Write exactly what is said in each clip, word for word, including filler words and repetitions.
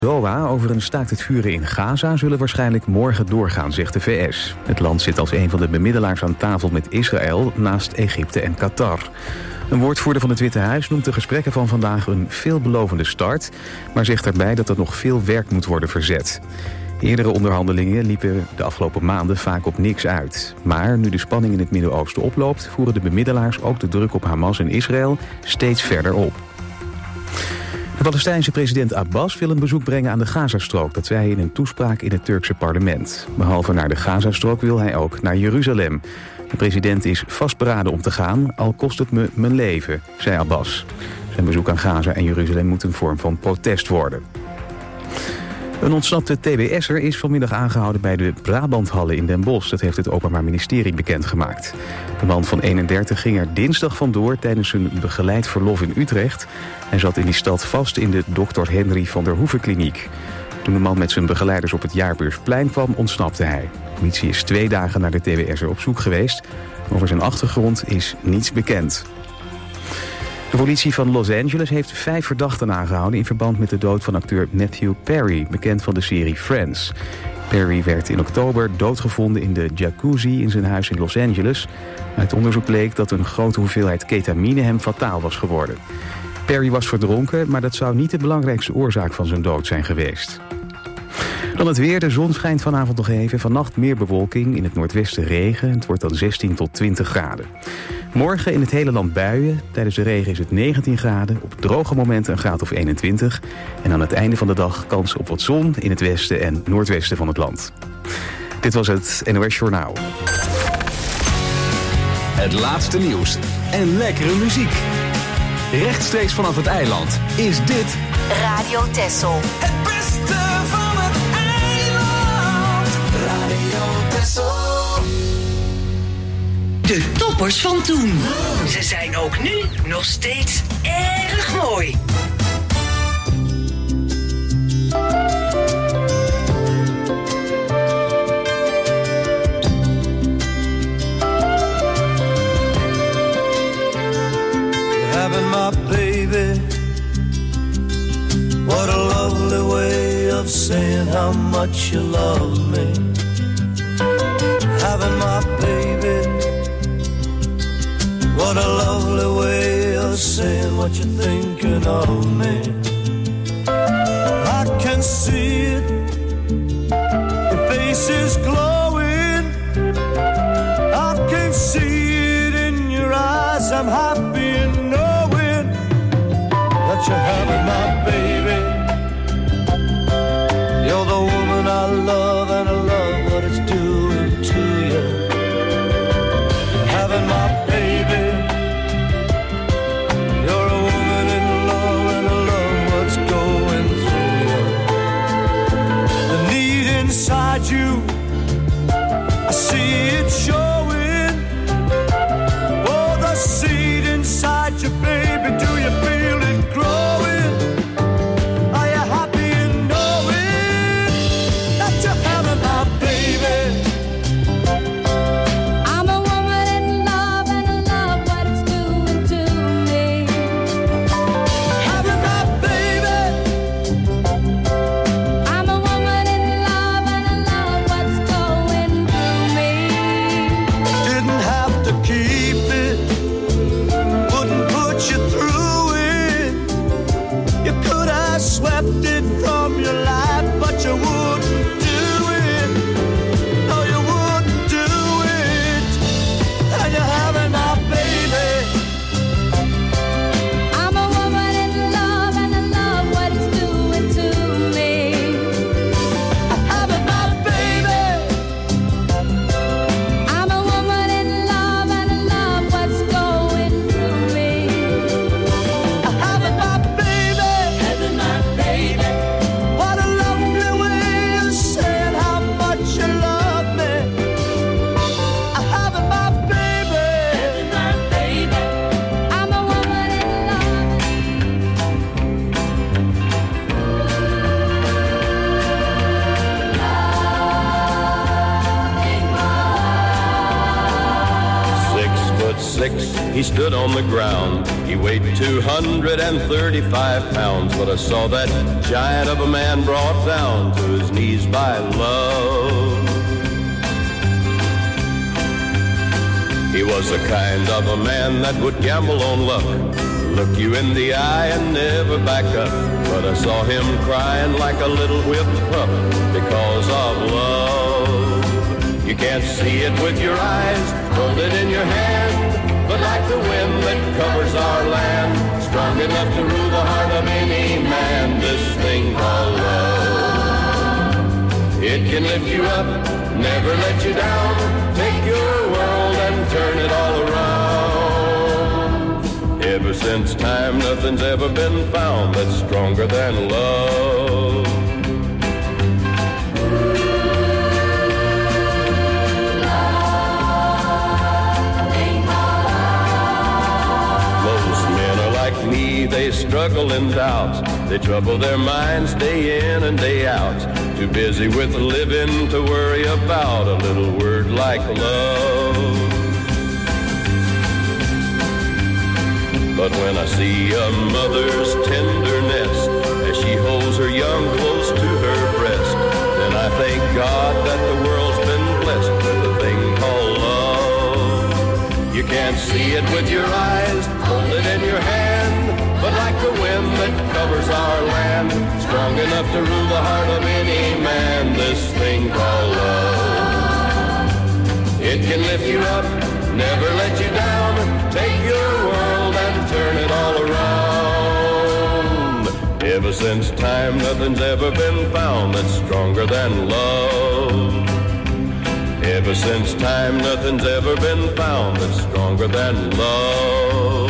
Doha over een staakt het vuren in Gaza zullen waarschijnlijk morgen doorgaan, zegt de V S. Het land zit als een van de bemiddelaars aan tafel met Israël naast Egypte en Qatar. Een woordvoerder van het Witte Huis noemt de gesprekken van vandaag een veelbelovende start, maar zegt erbij dat er nog veel werk moet worden verzet. Eerdere onderhandelingen liepen de afgelopen maanden vaak op niks uit. Maar nu de spanning in het Midden-Oosten oploopt, voeren de bemiddelaars ook de druk op Hamas en Israël steeds verder op. De Palestijnse president Abbas wil een bezoek brengen aan de Gazastrook. Dat zei hij in een toespraak in het Turkse parlement. Behalve naar de Gazastrook wil hij ook naar Jeruzalem. De president is vastberaden om te gaan, al kost het me mijn leven, zei Abbas. Zijn bezoek aan Gaza en Jeruzalem moet een vorm van protest worden. Een ontsnapte T B S'er is vanmiddag aangehouden bij de Brabanthallen in Den Bosch. Dat heeft het Openbaar Ministerie bekendgemaakt. De man van eenendertig ging er dinsdag vandoor tijdens een begeleid verlof in Utrecht. Hij zat in die stad vast in de dokter Henry van der Hoeven kliniek. Toen de man met zijn begeleiders op het Jaarbeursplein kwam, ontsnapte hij. De politie is twee dagen naar de T B S'er op zoek geweest. Over zijn achtergrond is niets bekend. De politie van Los Angeles heeft vijf verdachten aangehouden in verband met de dood van acteur Matthew Perry, bekend van de serie Friends. Perry werd in oktober doodgevonden in de jacuzzi in zijn huis in Los Angeles. Uit onderzoek bleek dat een grote hoeveelheid ketamine hem fataal was geworden. Perry was verdronken, maar dat zou niet de belangrijkste oorzaak van zijn dood zijn geweest. Dan het weer. De zon schijnt vanavond nog even. Vannacht meer bewolking. In het noordwesten regen. Het wordt dan zestien tot twintig graden. Morgen in het hele land buien. Tijdens de regen is het negentien graden. Op droge momenten een graad of eenentwintig. En aan het einde van de dag kans op wat zon in het westen en noordwesten van het land. Dit was het N O S Journaal. Het laatste nieuws en lekkere muziek. Rechtstreeks vanaf het eiland is dit Radio Texel. Het beste van het eiland. Radio Texel. De toppers van toen. Ze zijn ook nu nog steeds erg mooi. Having my baby, what a lovely way of saying how much you love me. Having my baby, what a lovely way of saying what you're thinking of me. I can see it, your face is glowing. I can see it in your eyes, I'm happy in knowing that you're having my baby. You're the woman I love and I love what it's doing to you. Having my baby. You're a woman in love and I love what's going through you. The need inside you, I see it showing. Oh, the seed inside you, baby, do you feel it growing? Are you happy in knowing that you're having my baby? I'm a woman in love and I love what it's doing to me. Having my baby. I'm a woman in love and I love what's going through me. he stood on the ground. He weighed two hundred thirty-five pounds, but I saw that giant of a man brought down to his knees by love. He was the kind of a man that would gamble on luck, look you in the eye and never back up. But I saw him crying like a little whipped pup because of love. You can't see it with your eyes, hold it in your hand, but like the wind that covers our land, strong enough to rule the heart of any man, this thing called love. It can lift you up, never let you down, take your world and turn it all around. Ever since time, nothing's ever been found that's stronger than love. Most men are like me, they struggle in doubt, they trouble their minds day in and day out, too busy with living to worry about a little word like love. But when I see a mother's tenderness as she holds her young close to her breast, then I thank God that the world's been blessed with a thing called love. You can't see it with your eyes, hold it in your hand, but like the wind that covers our land, strong enough to rule the heart of any man, this thing called love. It can lift you up, never let you down, take your world and turn it all around. Ever since time, nothing's ever been found that's stronger than love. Ever since time, nothing's ever been found that's stronger than love.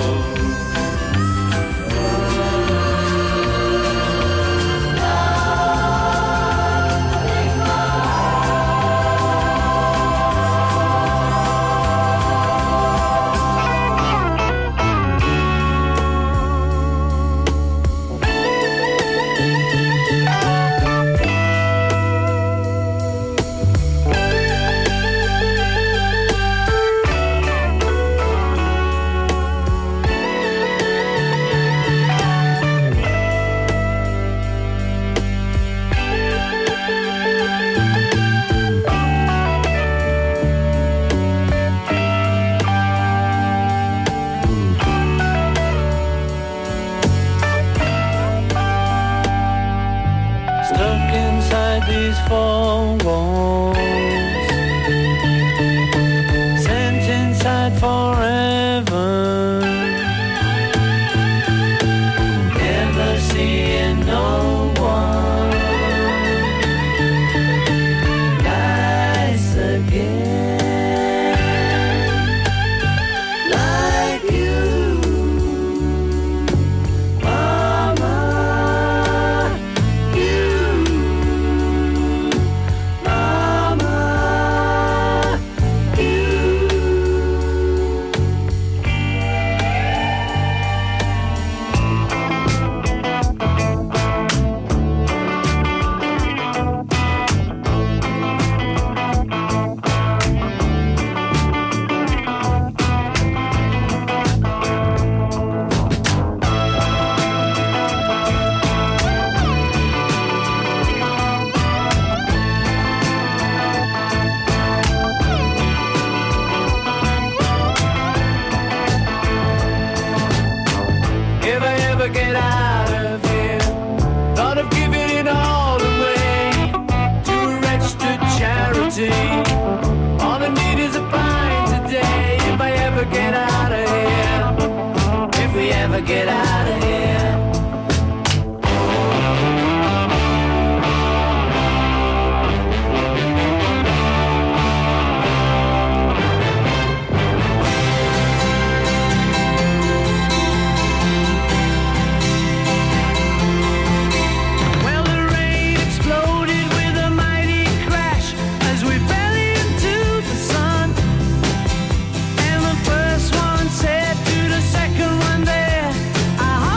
Get out of here. Second one there, I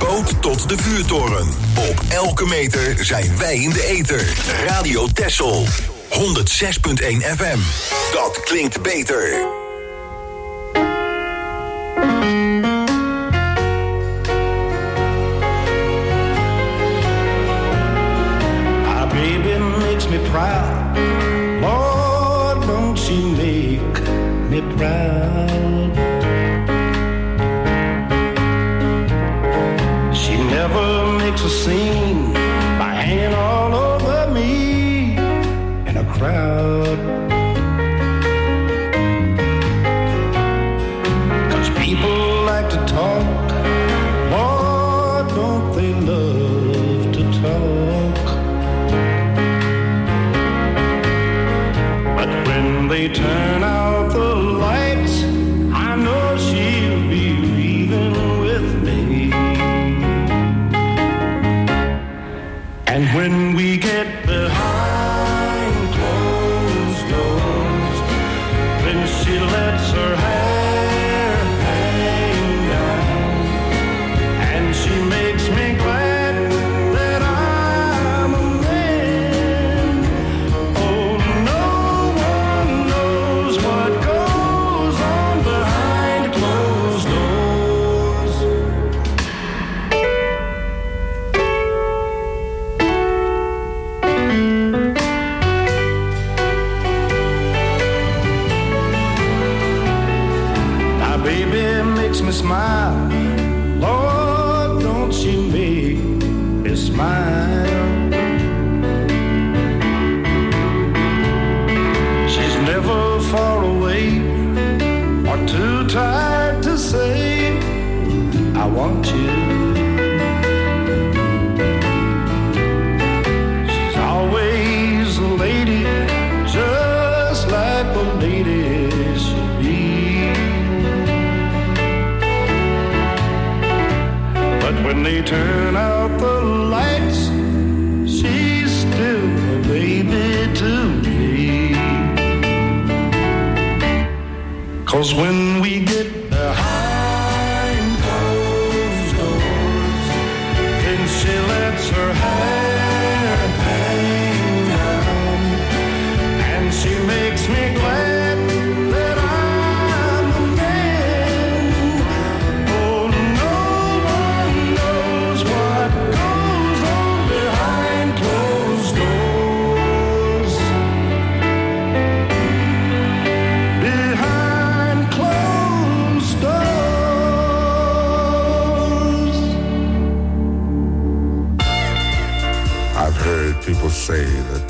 boot tot de vuurtoren. Op elke meter zijn wij in de ether. Radio Texel. honderd zes komma één F M. Dat klinkt beter. My baby makes me proud. Lord, don't she make me proud. She never makes a scene by hanging all over me in a crowd. 'Cause people like to talk, Lord, don't they love to talk. But when they turn out the lights, I know she'll be leaving with me. And when we get behind closed doors, when she lets her hair hang down, and she makes me glad that I'm a man. Oh, no one knows what goes on behind closed doors. My baby makes me smile. Lord, don't she make me smile. She's never far away or too tired to say, I want you. She's always a lady, just like a lady should be. But when they turn out the lights, she's still a baby to me. 'Cause when we get behind closed doors, then she lets her hair hang down, and she makes me glad that I'm a man. Oh, no one knows what goes on behind closed doors. Behind closed doors. I've heard people say that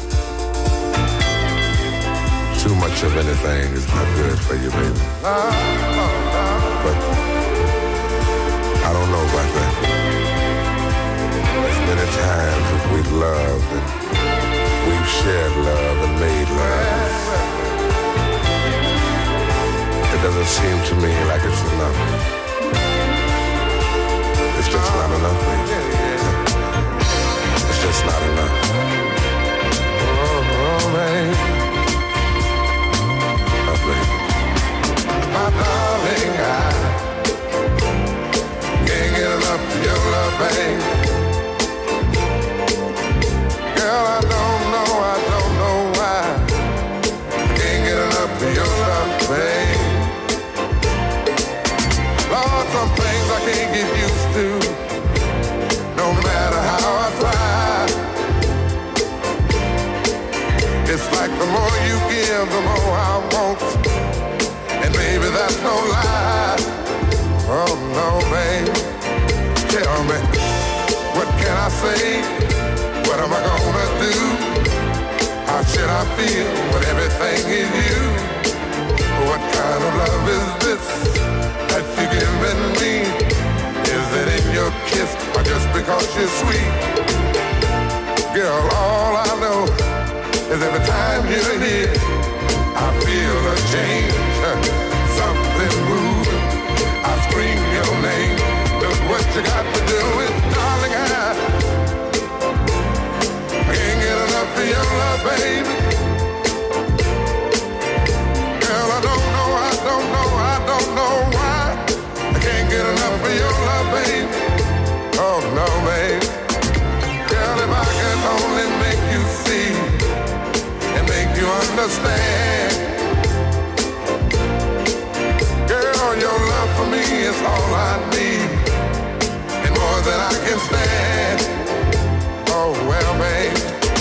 too much of anything is not good for you, baby. But I don't know about that. As many times as we've loved and we've shared love and made love, it doesn't seem to me like it's enough. It's just not enough, baby. It's just not enough. Oh, oh, baby. Oh, baby. My darling, I can't get enough of your love, baby. Girl, I don't know, I don't know why. I can't get enough of your love, baby. Lord, some things I can't get used to, no matter how I try. It's like the more you give, the more I want. And baby, that's no lie. Oh no, baby. Tell me, what can I say? What am I gonna do? How should I feel when everything is you? What kind of love is this that you're giving me? Is it in your kiss or just because you're sweet? Girl, all I know is every time you're here, I feel a change, something moving. I scream your name. Look what you got to do with, darling, I, I can't get enough of your love, baby. Girl, I don't know, I don't know, I don't know why I can't get enough of your love, baby. Oh, understand. Girl, your love for me is all I need, and more than I can stand. Oh, well, babe,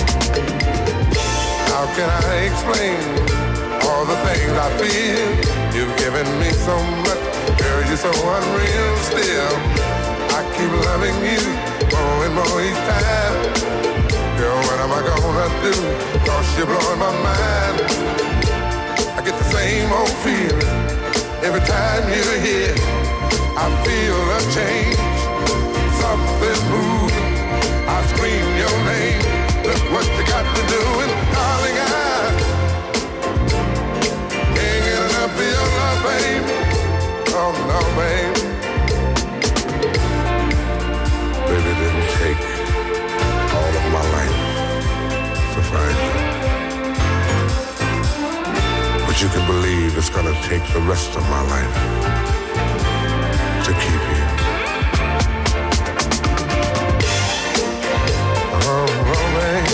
how can I explain all the things I feel? You've given me so much, girl, you're so unreal still. I keep loving you more and more each time. Girl, what am I gonna do? Cause you're blowing my mind. I get the same old feeling every time you're here. I feel a change, something moving. I scream your name. Look what you got to do, and darling, I can't get enough of your love, babe. Oh no, babe. Baby, it didn't take all of my life to find you, but you can believe it's gonna take the rest of my life to keep you. Oh, baby.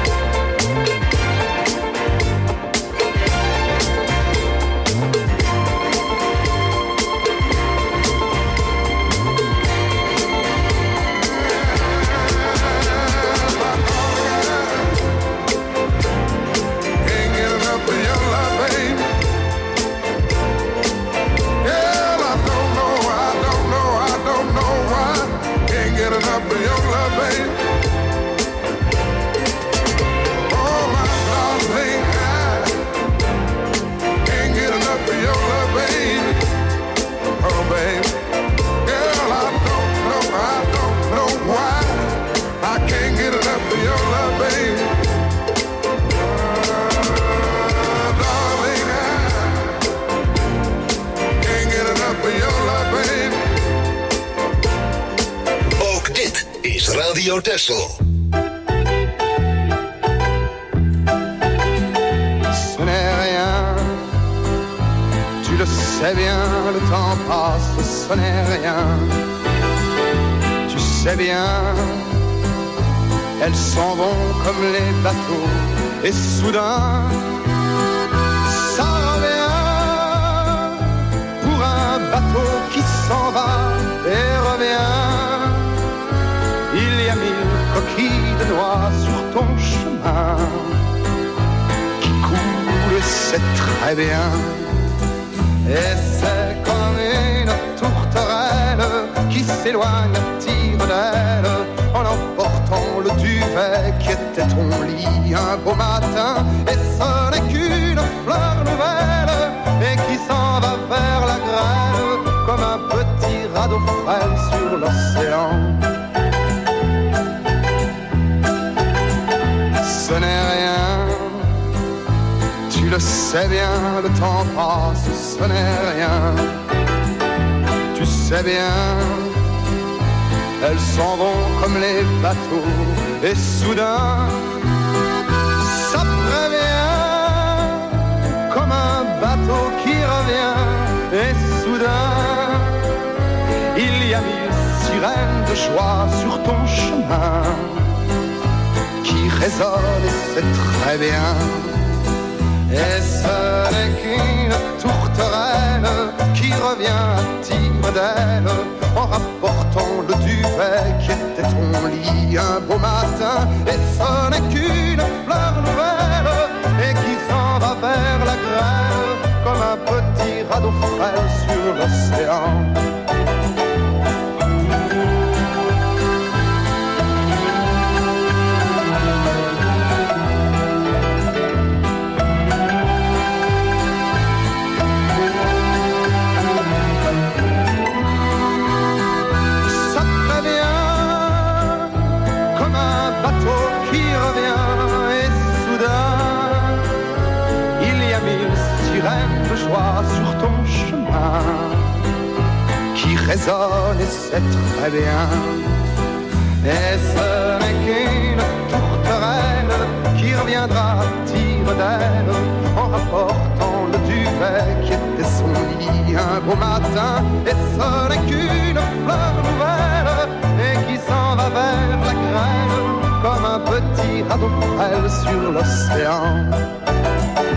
Radio Texel. Ce n'est rien, tu le sais bien, le temps passe, ce n'est rien. Tu sais bien, elles s'en vont comme les bateaux, et soudain, ça revient pour un bateau qui s'en va et revient. Il y a mille coquilles de noix sur ton chemin qui coulent, c'est très bien. Et c'est comme une tourterelle qui s'éloigne à tire d'aile en emportant le duvet qui était ton lit un beau matin. Et ce n'est qu'une fleur nouvelle et qui s'en va vers la grêle comme un petit radeau frêle sur l'océan. Ce n'est rien, tu le sais bien, le temps passe, ce n'est rien. Tu sais bien, elles s'en vont comme les bateaux, et soudain, ça prévient, comme un bateau qui revient, et soudain, il y a mille sirènes de joie sur ton chemin qui résonne et c'est très bien. Et ce n'est qu'une tourterelle qui revient à tire d'aile en rapportant le duvet qui était ton lit un beau matin. Et ce n'est qu'une fleur nouvelle et qui s'en va vers la grêle comme un petit radeau frêle sur l'océan. De joie sur ton chemin qui résonne et c'est très bien. Et ce n'est qu'une tourterelle qui reviendra à tire d'aile en rapportant le duvet qui était son lit un beau matin. Et ce n'est qu'une fleur nouvelle et qui s'en va vers la grêle comme un petit radeau frêle sur l'océan.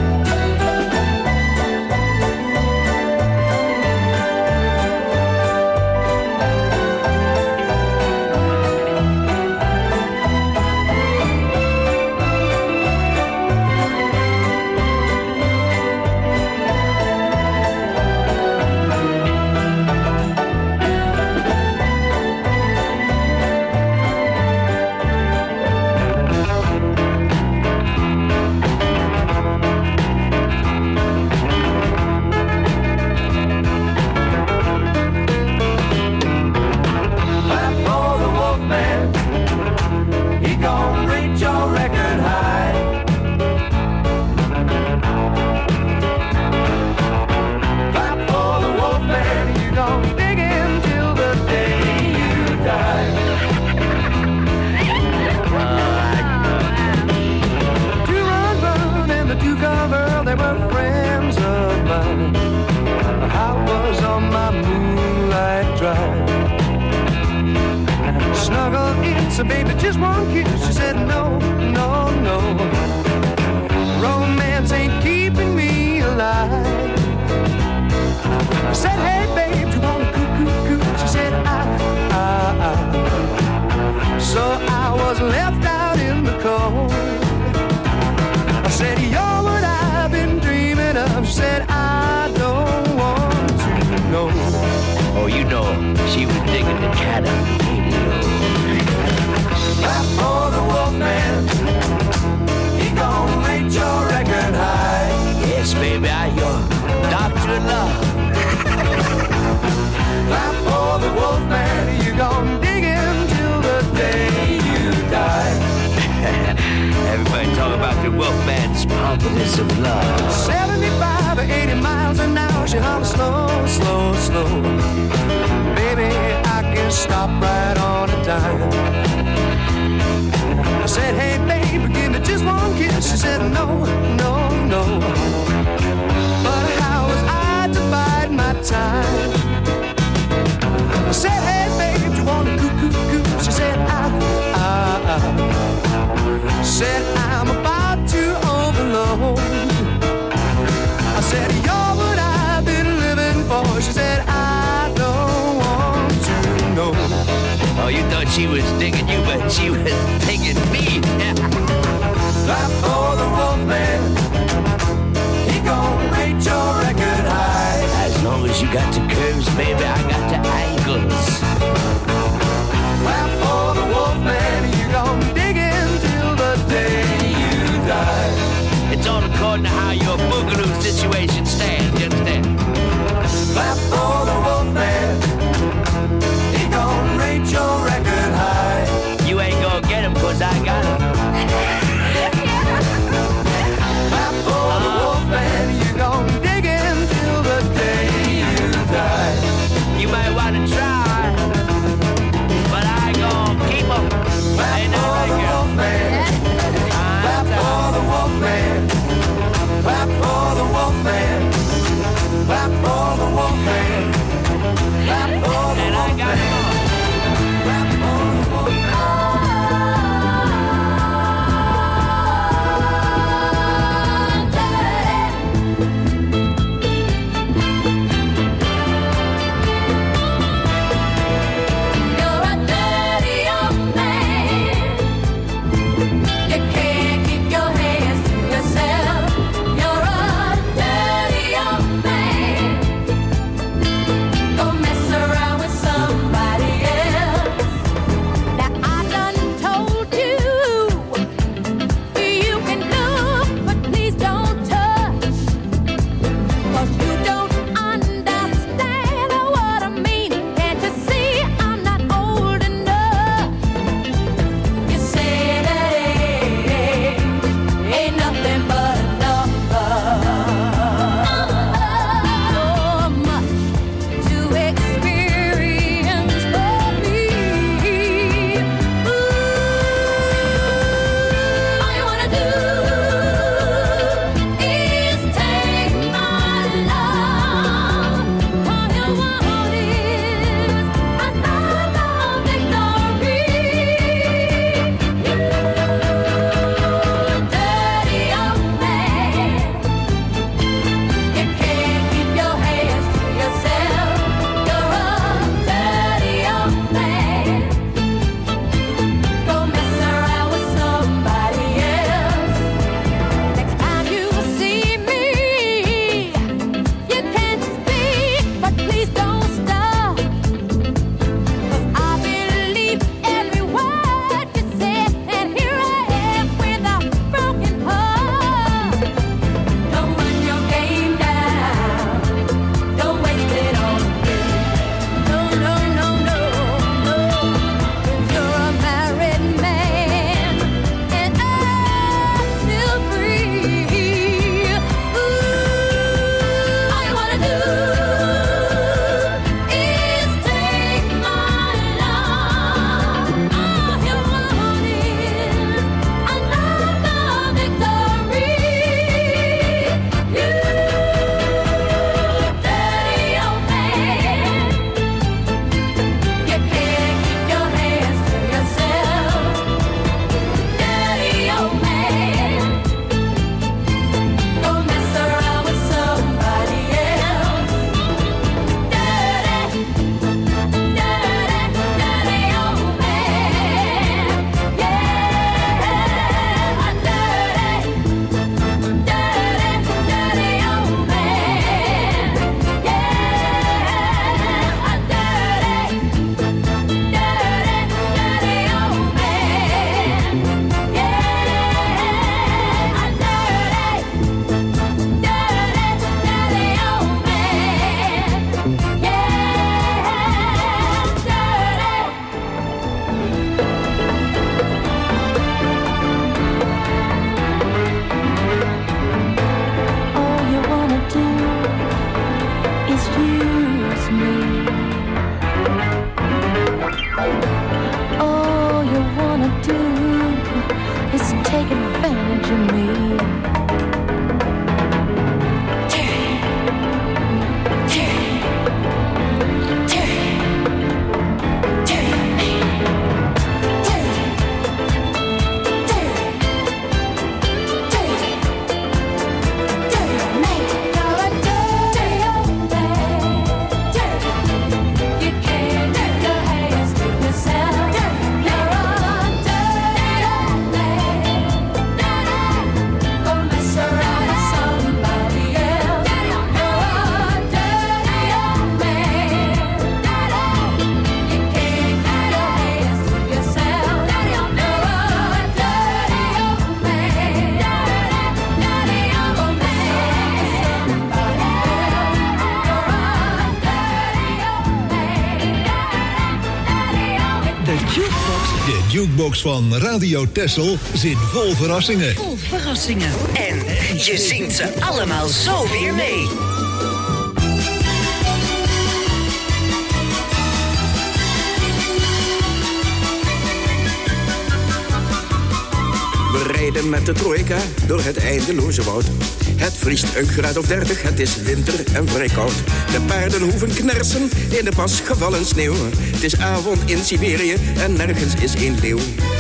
snuggle in, so baby, just one kiss. She said, no, no, no. Romance ain't keeping me alive. I said, hey, babe, do you want to coo, coo, coo? She said, I, I, I. So I was left out in the cold. I said, you're what I've been dreaming of. She said, I don't want to know. Oh, you know, she was digging the cat on the radio. Clap for the Wolfman. He gon' rate your record high. Yes, baby, I'm your doctor in love. Clap for the Wolfman. You gon' dig him till the day you die. Everybody talk about the Wolfman's pumpiness of love. seventy-five or eighty miles an hour. She hollers slow, slow, slow. Baby, I can stop right on a dime. I said, hey, baby, give me just one kiss. She said, no, no, no. But how was I to bide my time? I said, hey, babe, do you want to coo, coo, coo? She said, I, I, I. Said, I'm about to overload. I said, you're what I've been living for. She said, I don't want to know. Oh, you thought she was digging you, but she was digging me. Clap for the Wolfman. He gon' rate your record high. As long as you got the curves, baby, I got the angles. Clap for the Wolfman. You gon' dig in till the day you die. It's all according to how your boogaloo situation stands, you understand? Clap for the Wolfman. He gon' rate your record high. You ain't gonna get him, cause I got him. Clap for uh, the Wolfman. You gon' dig in till the day you die. You might wanna try. All you wanna do is take advantage of me. De jukebox van Radio Texel zit vol verrassingen. Vol verrassingen. En je zingt ze allemaal zo weer mee. We rijden met de trojka door het eindeloze woud. Het vriest een graad of dertig, het is winter en vrij koud. De paarden hoeven knersen in de pas gevallen sneeuw. Het is avond in Siberië en nergens is een leeuw.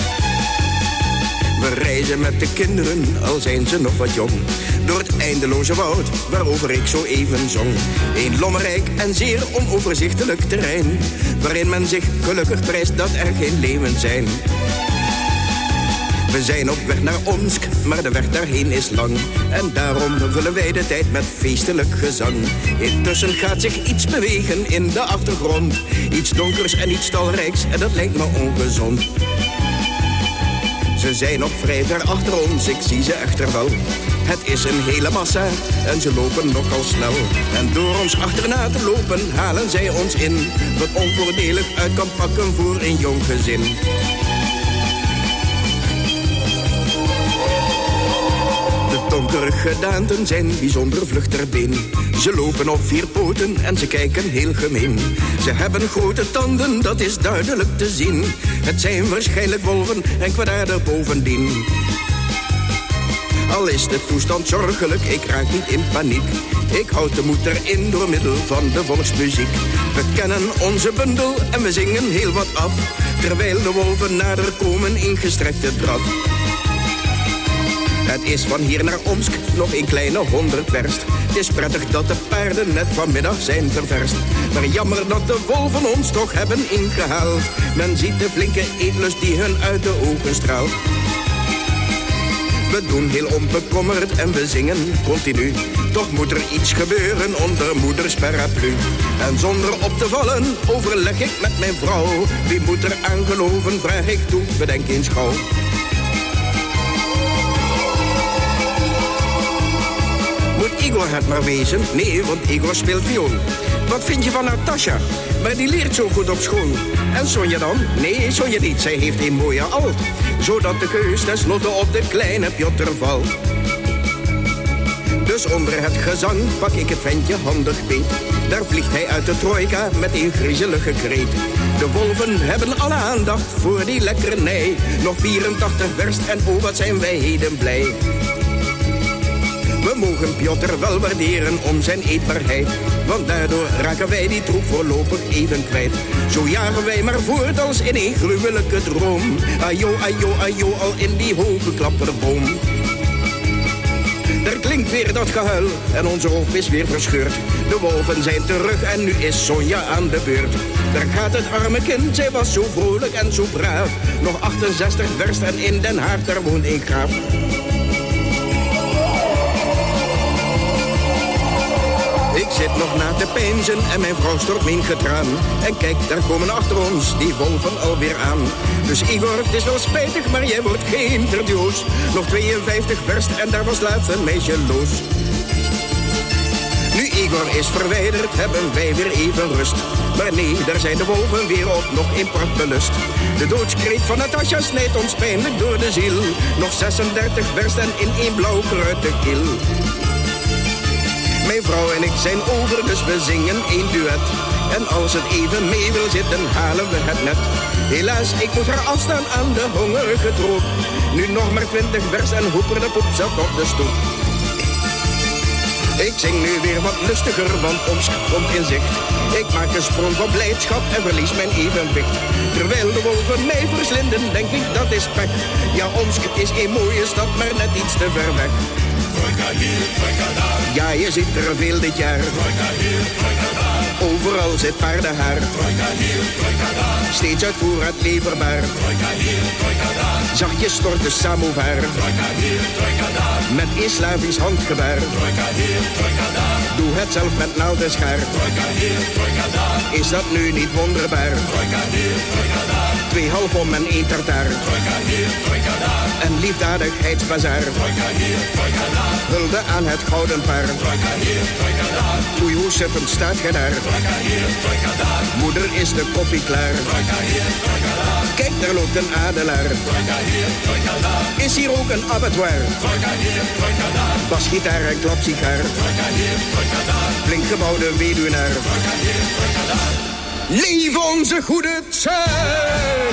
We reizen met de kinderen, al zijn ze nog wat jong. Door het eindeloze woud, waarover ik zo even zong. Een lommerrijk en zeer onoverzichtelijk terrein, waarin men zich gelukkig prijst dat er geen leeuwen zijn. We zijn op weg naar Omsk, maar de weg daarheen is lang. En daarom vullen wij de tijd met feestelijk gezang. Intussen gaat zich iets bewegen in de achtergrond. Iets donkers en iets talrijks, en dat lijkt me ongezond. Ze zijn nog vrij ver achter ons, ik zie ze echter wel. Het is een hele massa en ze lopen nogal snel. En door ons achterna te lopen halen zij ons in, wat onvoordelig uit kan pakken voor een jong gezin. Donkere gedaanten zijn bijzonder vlug ter been. Ze lopen op vier poten en ze kijken heel gemeen. Ze hebben grote tanden, dat is duidelijk te zien. Het zijn waarschijnlijk wolven en kwaadaardig bovendien. Al is de toestand zorgelijk, ik raak niet in paniek. Ik houd de moed erin door middel van de volksmuziek. We kennen onze bundel en we zingen heel wat af, terwijl de wolven nader komen in gestrekte draf. Het is van hier naar Omsk nog een kleine honderd werst. Het is prettig dat de paarden net vanmiddag zijn ververst. Maar jammer dat de wolven ons toch hebben ingehaald. Men ziet de flinke eetlust die hun uit de ogen straalt. We doen heel onbekommerd en we zingen continu. Toch moet er iets gebeuren onder moeders paraplu. En zonder op te vallen overleg ik met mijn vrouw. Wie moet er aan geloven, vraag ik toe, bedenk eens gauw. Moet Igor het maar wezen? Nee, want Igor speelt viool. Wat vind je van Natasha? Maar die leert zo goed op school. En Sonja dan? Nee, Sonja niet. Zij heeft een mooie alt. Zodat de keus tenslotte op de kleine Piotr valt. Dus onder het gezang pak ik het ventje handig beet. Daar vliegt hij uit de trojka met een griezelige kreet. De wolven hebben alle aandacht voor die lekkernij. Nog vierentachtig verst en oh wat zijn wij heden blij. We mogen Piotr wel waarderen om zijn eetbaarheid, want daardoor raken wij die troep voorlopig even kwijt. Zo jagen wij maar voort als in een gruwelijke droom. Ajo, ajo, ajo, al in die hoge klapperboom. Er klinkt weer dat gehuil en onze hoop is weer verscheurd. De wolven zijn terug en nu is Sonja aan de beurt. Daar gaat het arme kind, zij was zo vrolijk en zo braaf. Nog achtenzestig verst en in Den Haag, daar woont een graaf. Ik zit nog na te peinzen en mijn vrouw stort mijn getraan. En kijk, daar komen achter ons die wolven alweer aan. Dus Igor, het is wel spijtig, maar jij wordt geen verdioos. Nog tweeënvijftig verst en daar was laatst een meisje los. Nu Igor is verwijderd, hebben wij weer even rust. Maar nee, daar zijn de wolven weer op, nog in prachtbelust. De doodskreet van Natasja snijdt ons pijnlijk door de ziel. Nog zesendertig verst en in één blauw kruid de kil. Mijn vrouw en ik zijn over, dus we zingen één duet. En als het even mee wil zitten, halen we het net. Helaas, ik moet haar afstaan aan de hongerige troep. Nu nog maar twintig vers en hoeper de poep zat op de stoep. Ik zing nu weer wat lustiger, want ons komt in zicht. Ik maak een sprong van blijdschap en verlies mijn evenwicht. Terwijl de wolven mij verslinden, denk ik dat is pech. Ja, Omsk is een mooie stad, maar net iets te ver weg. Trojka hier, trojka daar. Ja, je ziet er veel dit jaar. Trojka hier, trojka daar. Overal zit paardenhaar. Trojka hier, trojka daar. Steeds uit voorraad leverbaar. Trojka hier, trojka daar. Zachtjes stort de samovar. Trojka hier, trojka daar. Met een Slavisch handgebaar. Trojka hier, trojka daar. Doe het zelf met naald en schaar. Trojka hier, trojka daar. Is dat nu niet wonderbaar? Trojka hier, trojka daar. Twee halfom en één tartaar. Trojka hier, trojka daar. En liefdadigheidsbazaar. Trojka hier, trojka daar. Hulde aan het gouden paar. Trojka hier, trojka daar. Oei, hoe suffend staat ge daar? Trojka hier, trojka daar. Moeder, is de koffie klaar? Trojka hier, trojka daar. Kijk, daar loopt een adelaar. Trojka hier, trojka daar. Is hier ook een abattoir? Trojka hier, trojka daar. Basgitaar en klapsigaar. Trojka hier, trojka daar. Flink gebouwde weduwnaar. Trojka hier, trojka daar. Leef onze goede Tsaar!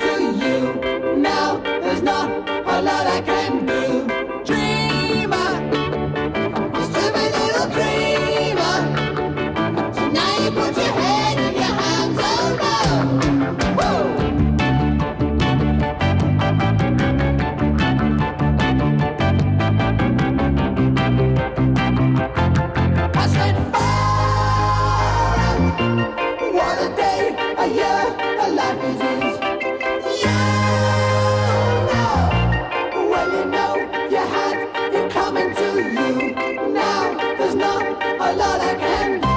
to you. Now there's not a lot I can do. Dreamer, stupid little dreamer. So now you put your head in your hands, oh no. Woo! I said, far out. What a day, a year, a life it is. You know, well you know you had it coming to you. Now there's not a lot I can do.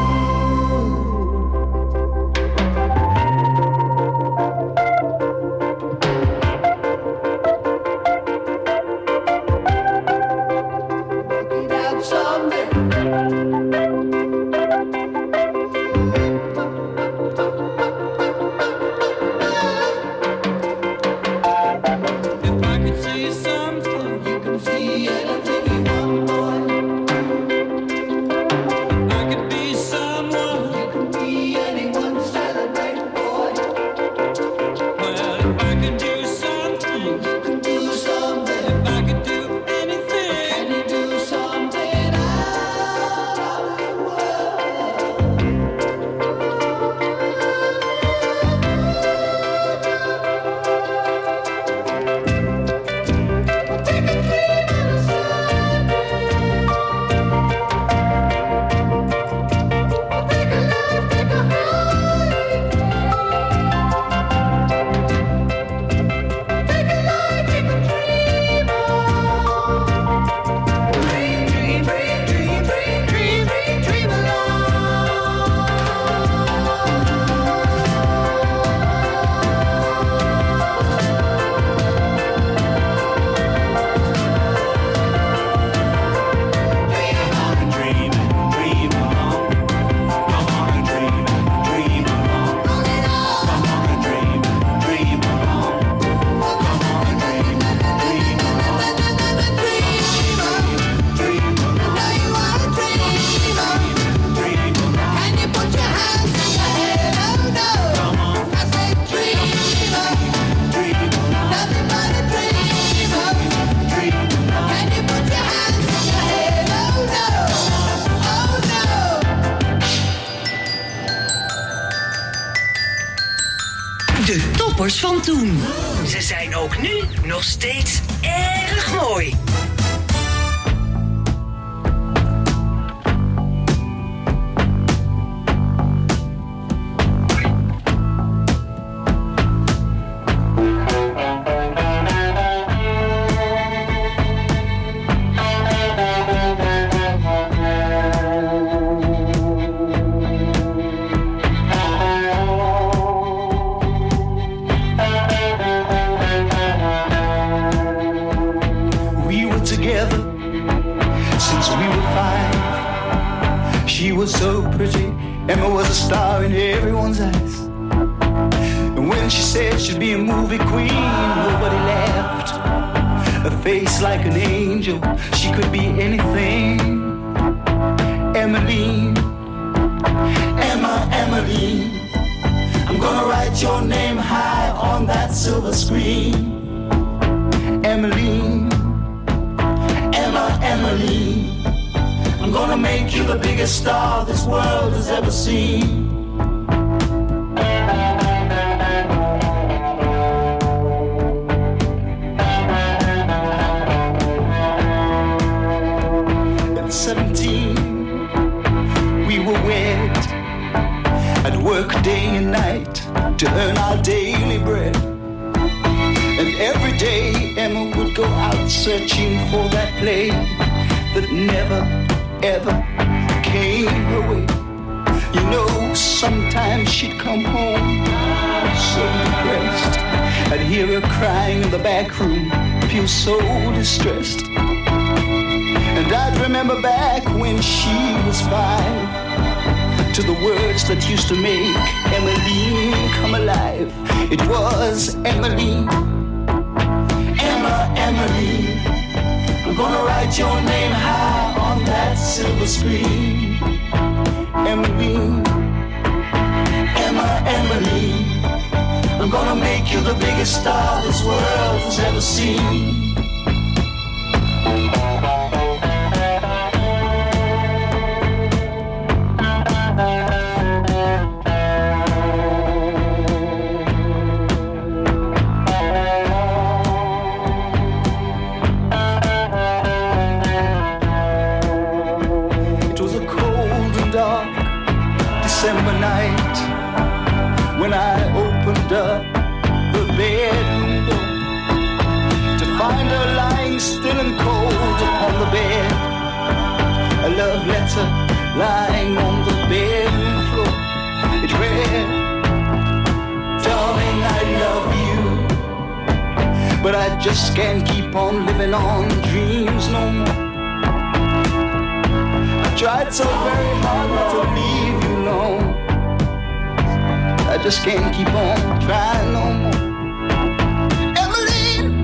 Work it out someday. If I could see something, you can see anything you want, boy. If I could be someone, you can be anyone, celebrate, boy. Well, if I could do something, you can do something. If I could do anything, can you do something out of the world? Take a dream on a Sunday. Take a life, take a holiday. Take a life, take a dream on. Dream, dream, dream, dream, dream, dream, dream, dream Dream and dream along. Come on and dream and dream along. Come on and dream and dream along. Come on and dream and dream along. Dream along. Now you are a dreamer. Dream along. Can you put your hands in your head? Oh no. Come on. I said dreamer. Dream along. Nothing but a dreamer. Dream along. Can you put your hands in your head? Oh no. Oh no. De toppers van toen. Ze zijn ook nu nog steeds erg mooi. We were together since we were five. She was so pretty, Emma was a star in everyone's eyes. And when she said she'd be a movie queen, nobody laughed. A face like an angel, she could be anything. Emmeline, Emma, Emmeline, I'm gonna write your name high on that silver screen. Emmeline, Emma, Emmeline, I'm gonna make you the biggest star this world has ever seen. At seventeen, we were wed. I'd work day and night to earn our daily bread. And every day Emma would go out searching for that play that never, ever came her way. You know, sometimes she'd come home so depressed. I'd hear her crying in the back room, feel so distressed. And I'd remember back when she was five, to the words that used to make Emmeline come alive. It was Emmeline, Emma, Emmeline, I'm gonna write your name high on that silver screen. Emmeline, Emma, Emmeline, I'm I'm gonna make you the biggest star this world has ever seen. December night when I opened up the bed window to find her lying still and cold upon the bed. A love letter lying on the bedroom floor. It read, darling, I love you, but I just can't keep on living on dreams no more. I tried so very hard not to leave you alone. I just can't keep on trying no more. Emily,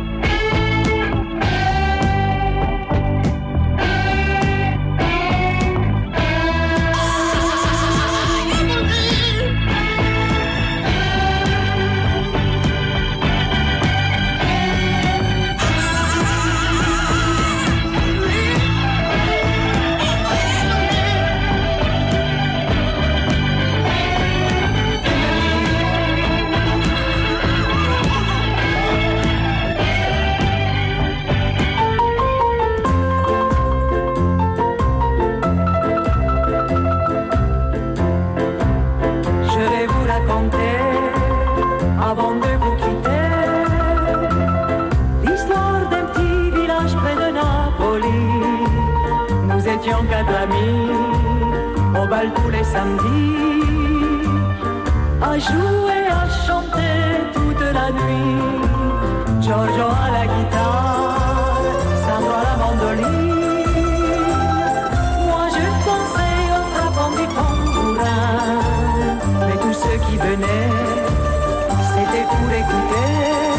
quatre amis au bal tous les samedis, à jouer, à chanter toute la nuit. Giorgio à la guitare, Sandro à la mandoline. Moi je dansais au frappant du tambourin, mais tous ceux qui venaient, c'était pour écouter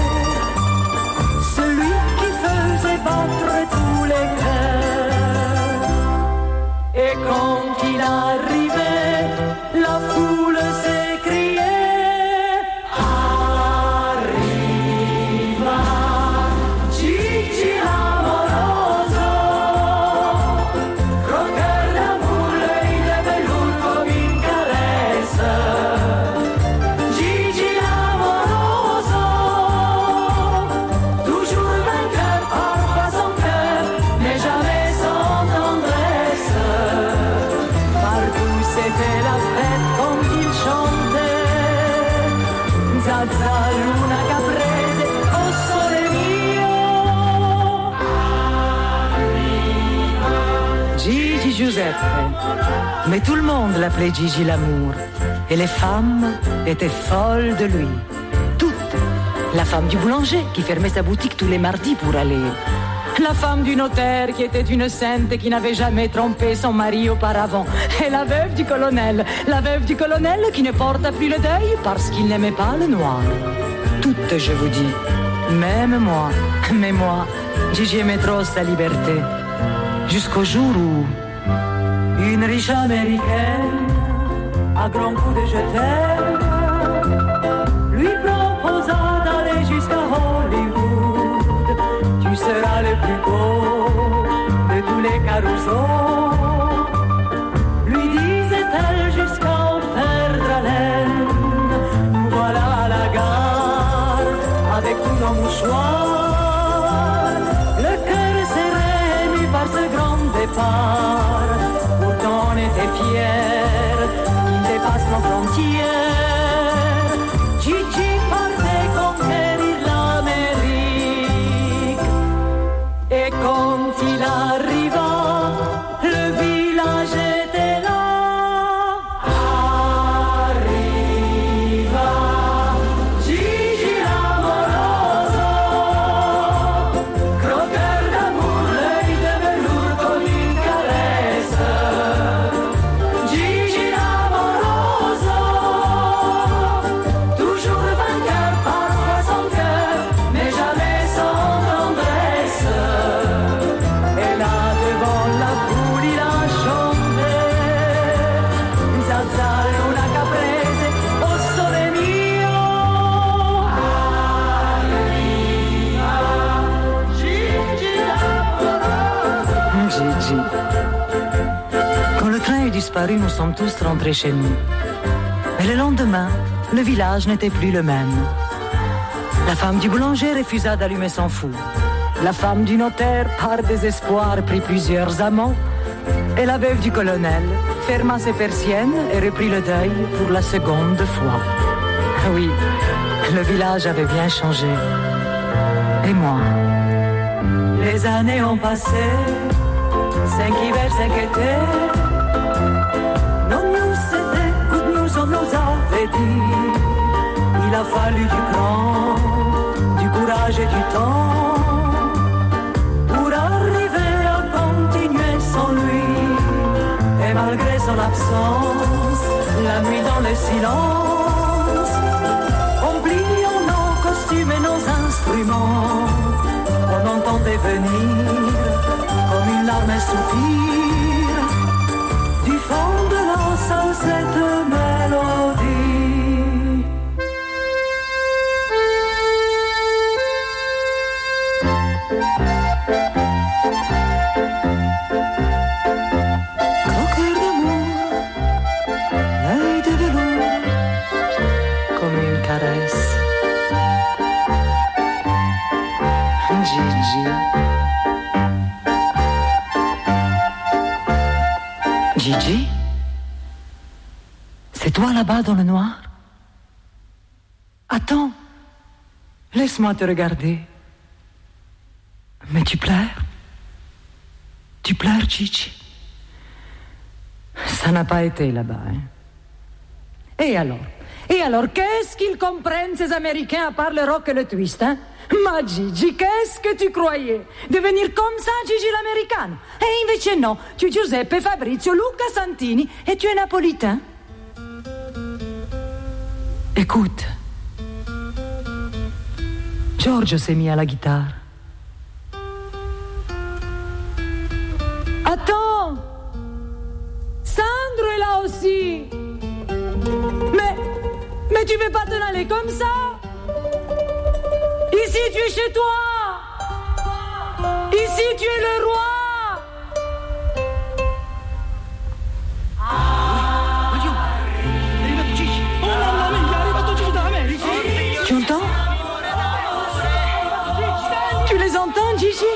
celui qui faisait battre tous les cœurs. Et quand il arrivait, la foule s'écriait: Arriva Gigi l'amoroso, croqueur d'amour, l'œil de velours comme une caresse. Gigi l'amoroso, toujours vainqueur, parfois sans cœur, mais jamais sans tendresse. Partout c'était la fête quand il chantait Zaza, Luna, Caprese, oh sole mio. Gigi Giuseppe, mais tout le monde l'appelait Gigi l'amour. Et les femmes étaient folles de lui. Toutes. La femme du boulanger qui fermait sa boutique tous les mardis pour aller. La femme du notaire qui était une sainte et qui n'avait jamais trompé son mari auparavant. Et la veuve du colonel, la veuve du colonel qui ne porta plus le deuil parce qu'il n'aimait pas le noir. Toutes, je vous dis, même moi, mais moi, Gigi aimait trop sa liberté. Jusqu'au jour où une riche américaine, à grands coups de je t'aime, lui proposa d'aller jusqu'à Hollywood. Tu seras le plus beau de tous les carousaux, lui disait-elle jusqu'à en perdre haleine. Nous voilà à la gare avec tous nos mouchoirs, le cœur serré ému par ce grand départ. Pourtant on était fiers qu'il dépasse nos frontières. Gigi partait conquérir l'Amérique. Et quand il arriva, le village était là. Arriva Gigi l'amoroso, croqueur d'amour, l'œil de velours comme une caresse. Gigi l'amoroso, Gigi. Quand le train est disparu, nous sommes tous rentrés chez nous. Mais le lendemain, le village n'était plus le même. La femme du boulanger refusa d'allumer son four. La femme du notaire, par désespoir, prit plusieurs amants. Et la veuve du colonel ferma ses persiennes et reprit le deuil pour la seconde fois. Oui, le village avait bien changé. Et moi? Les années ont passé, cinq hivers, cinq étés. Non, nous c'était good news, on nous avait dit. Il a fallu du cran, du courage et du temps pour arriver à continuer sans lui. Et malgré son absence, la nuit dans le silence, en pliant nos costumes et nos instruments, on entendait venir comme une larme, un soupir du fond de nos sans cette mélodie. Coqueur d'amour, l'œil de velours, comme une caresse. Gigi. Gigi? C'est toi là-bas dans le noir? Attends, laisse-moi te regarder. Mais tu pleures? Tu pleures, Gigi? Ça n'a pas été là-bas, hein? Et alors? Et alors, qu'est-ce qu'ils comprennent, ces Américains, à part le rock et le twist, hein? Ma Gigi, qu'est-ce que tu croyais? Devenir comme ça, Gigi l'americano? E invece no, tu es Giuseppe, Fabrizio, Luca Santini et tu es napolitain. Écoute, Giorgio s'est mis à la guitare. Attends, Sandro est là aussi. Mais, mais tu veux pas t'en aller comme ça? Ici tu es chez toi. Ici tu es le roi. Tu entends? Tu les entends, Gigi?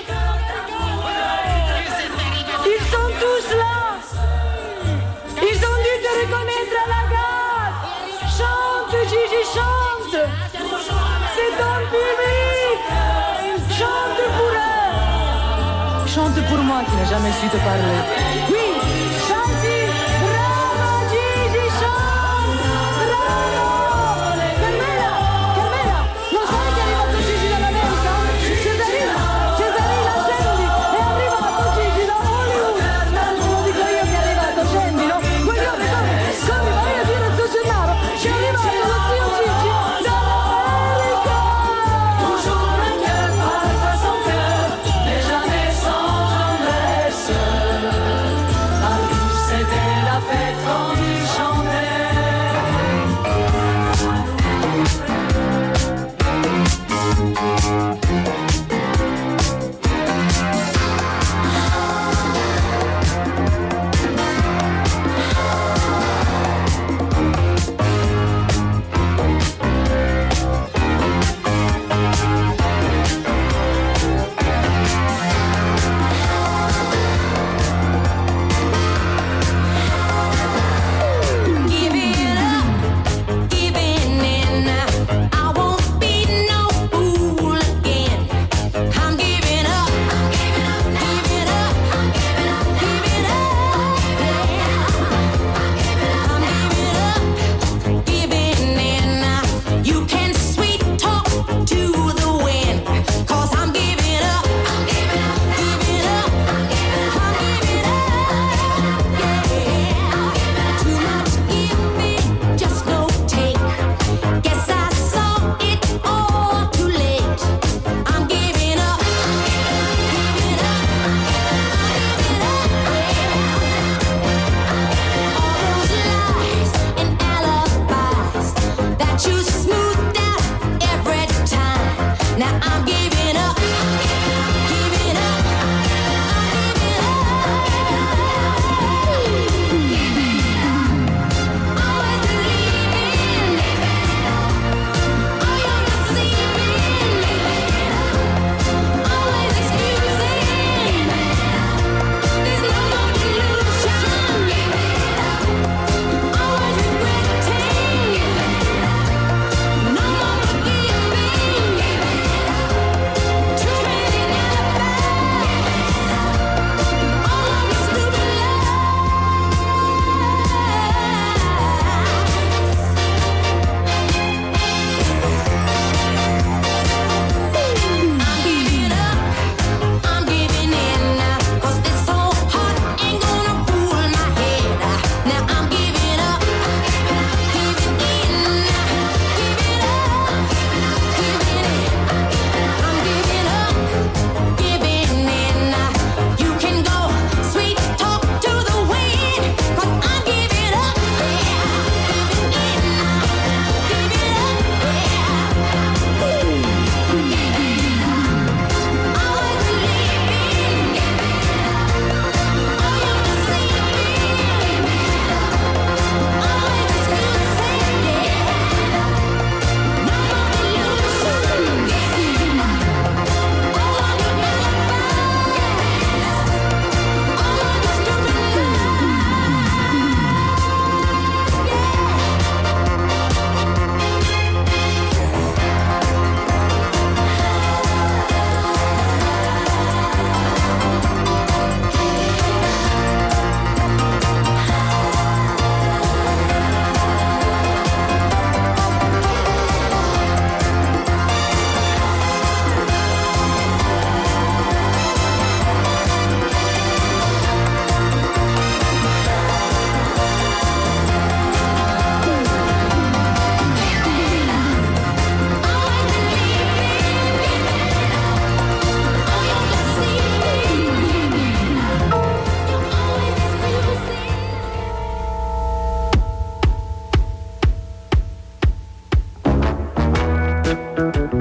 Ils sont tous là. Ils ont dû te reconnaître à la gare. Chante, Gigi, chante. C'est ton public. Chante pour eux. Chante pour moi qui n'ai jamais su te parler. Oui, chante. Bravo, Gigi, chante. Bravo. Carmela, Carmela, lo sai che è arrivato Gigi dall'America? Cesarina, Cesarina, scendi. È arrivato Gigi da Hollywood. Lo dico io che è arrivato, scendilo. Guglione, come? Come vai a dire a Zio Gennaro che è arrivato lo zio Gigi dall'America? Toujours un cœur parfois sans cœur, mais jamais sans tendresse.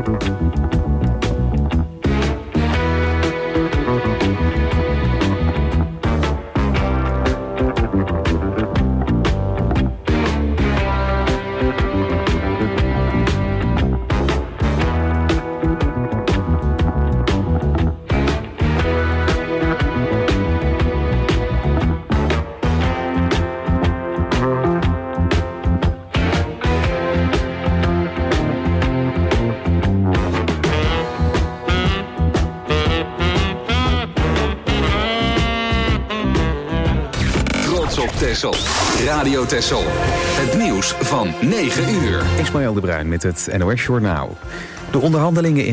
Texel. Radio Texel. Het nieuws van negen uur. Ismaël de Bruin met het N O S Journaal. De onderhandelingen in